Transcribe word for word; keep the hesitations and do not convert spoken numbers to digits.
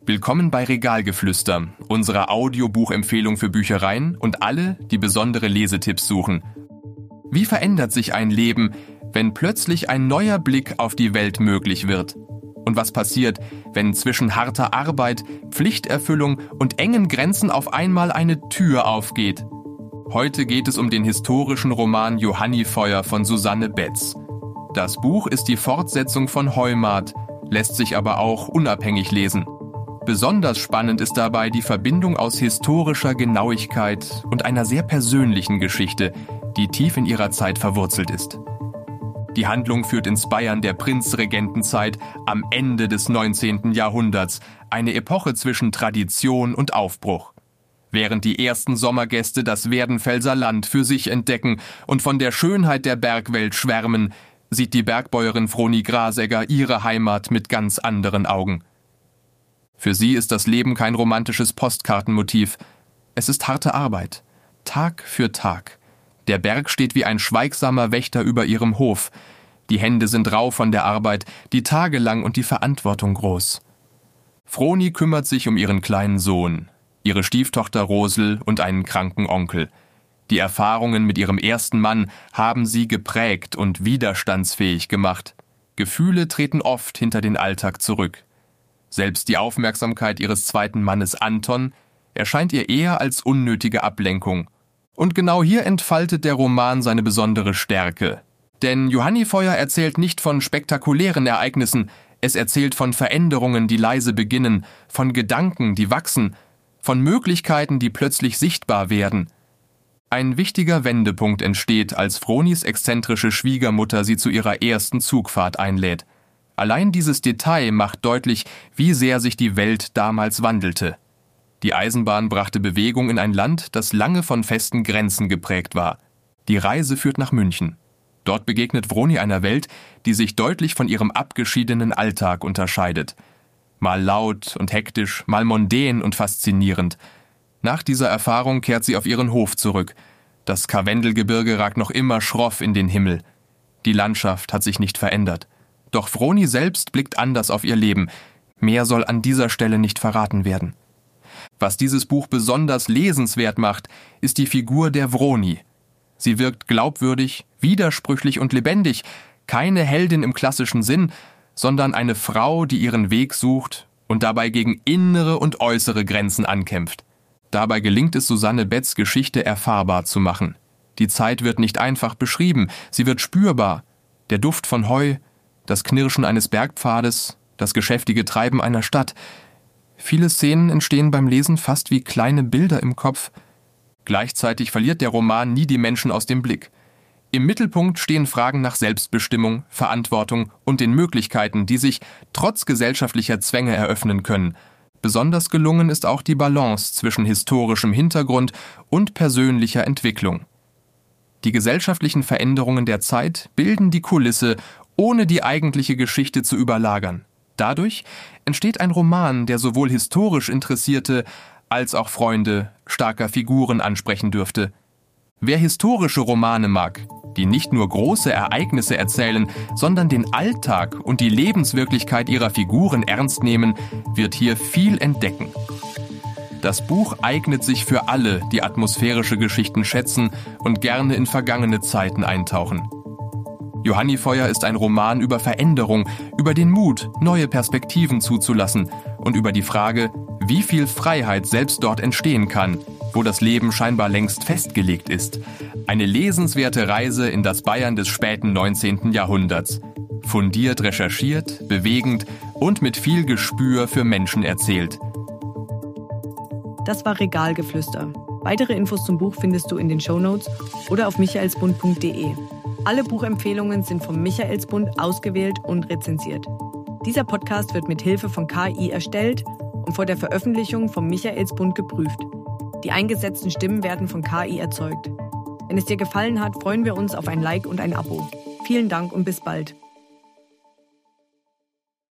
Willkommen bei Regalgeflüster, unserer Audiobuchempfehlung für Büchereien und alle, die besondere Lesetipps suchen. Wie verändert sich ein Leben, wenn plötzlich ein neuer Blick auf die Welt möglich wird? Und was passiert, wenn zwischen harter Arbeit, Pflichterfüllung und engen Grenzen auf einmal eine Tür aufgeht? Heute geht es um den historischen Roman Johannifeuer von Susanne Betz. Das Buch ist die Fortsetzung von Heimat, lässt sich aber auch unabhängig lesen. Besonders spannend ist dabei die Verbindung aus historischer Genauigkeit und einer sehr persönlichen Geschichte, die tief in ihrer Zeit verwurzelt ist. Die Handlung führt ins Bayern der Prinzregentenzeit am Ende des neunzehnten Jahrhunderts, eine Epoche zwischen Tradition und Aufbruch. Während die ersten Sommergäste das Werdenfelser Land für sich entdecken und von der Schönheit der Bergwelt schwärmen, sieht die Bergbäuerin Vroni Grasegger ihre Heimat mit ganz anderen Augen. Für sie ist das Leben kein romantisches Postkartenmotiv. Es ist harte Arbeit, Tag für Tag. Der Berg steht wie ein schweigsamer Wächter über ihrem Hof. Die Hände sind rau von der Arbeit, die Tage lang und die Verantwortung groß. Vroni kümmert sich um ihren kleinen Sohn, ihre Stieftochter Rosel und einen kranken Onkel. Die Erfahrungen mit ihrem ersten Mann haben sie geprägt und widerstandsfähig gemacht. Gefühle treten oft hinter den Alltag zurück. Selbst die Aufmerksamkeit ihres zweiten Mannes Anton erscheint ihr eher als unnötige Ablenkung. Und genau hier entfaltet der Roman seine besondere Stärke. Denn Johannifeuer erzählt nicht von spektakulären Ereignissen, es erzählt von Veränderungen, die leise beginnen, von Gedanken, die wachsen, von Möglichkeiten, die plötzlich sichtbar werden. Ein wichtiger Wendepunkt entsteht, als Vronis exzentrische Schwiegermutter sie zu ihrer ersten Zugfahrt einlädt. Allein dieses Detail macht deutlich, wie sehr sich die Welt damals wandelte. Die Eisenbahn brachte Bewegung in ein Land, das lange von festen Grenzen geprägt war. Die Reise führt nach München. Dort begegnet Vroni einer Welt, die sich deutlich von ihrem abgeschiedenen Alltag unterscheidet. Mal laut und hektisch, mal mondän und faszinierend. Nach dieser Erfahrung kehrt sie auf ihren Hof zurück. Das Karwendelgebirge ragt noch immer schroff in den Himmel. Die Landschaft hat sich nicht verändert. Doch Vroni selbst blickt anders auf ihr Leben. Mehr soll an dieser Stelle nicht verraten werden. Was dieses Buch besonders lesenswert macht, ist die Figur der Vroni. Sie wirkt glaubwürdig, widersprüchlich und lebendig. Keine Heldin im klassischen Sinn, sondern eine Frau, die ihren Weg sucht und dabei gegen innere und äußere Grenzen ankämpft. Dabei gelingt es Susanne Betz, Geschichte erfahrbar zu machen. Die Zeit wird nicht einfach beschrieben, sie wird spürbar. Der Duft von Heu, das Knirschen eines Bergpfades, das geschäftige Treiben einer Stadt. Viele Szenen entstehen beim Lesen fast wie kleine Bilder im Kopf. Gleichzeitig verliert der Roman nie die Menschen aus dem Blick. Im Mittelpunkt stehen Fragen nach Selbstbestimmung, Verantwortung und den Möglichkeiten, die sich trotz gesellschaftlicher Zwänge eröffnen können. Besonders gelungen ist auch die Balance zwischen historischem Hintergrund und persönlicher Entwicklung. Die gesellschaftlichen Veränderungen der Zeit bilden die Kulisse, ohne die eigentliche Geschichte zu überlagern. Dadurch entsteht ein Roman, der sowohl historisch Interessierte als auch Freunde starker Figuren ansprechen dürfte. Wer historische Romane mag, die nicht nur große Ereignisse erzählen, sondern den Alltag und die Lebenswirklichkeit ihrer Figuren ernst nehmen, wird hier viel entdecken. Das Buch eignet sich für alle, die atmosphärische Geschichten schätzen und gerne in vergangene Zeiten eintauchen. Johannifeuer ist ein Roman über Veränderung, über den Mut, neue Perspektiven zuzulassen und über die Frage, wie viel Freiheit selbst dort entstehen kann, wo das Leben scheinbar längst festgelegt ist. Eine lesenswerte Reise in das Bayern des späten neunzehnten Jahrhunderts. Fundiert recherchiert, bewegend und mit viel Gespür für Menschen erzählt. Das war Regalgeflüster. Weitere Infos zum Buch findest du in den Shownotes oder auf michaelsbund punkt de. Alle Buchempfehlungen sind vom Michaelsbund ausgewählt und rezensiert. Dieser Podcast wird mit Hilfe von K I erstellt und vor der Veröffentlichung vom Michaelsbund geprüft. Die eingesetzten Stimmen werden von K I erzeugt. Wenn es dir gefallen hat, freuen wir uns auf ein Like und ein Abo. Vielen Dank und bis bald.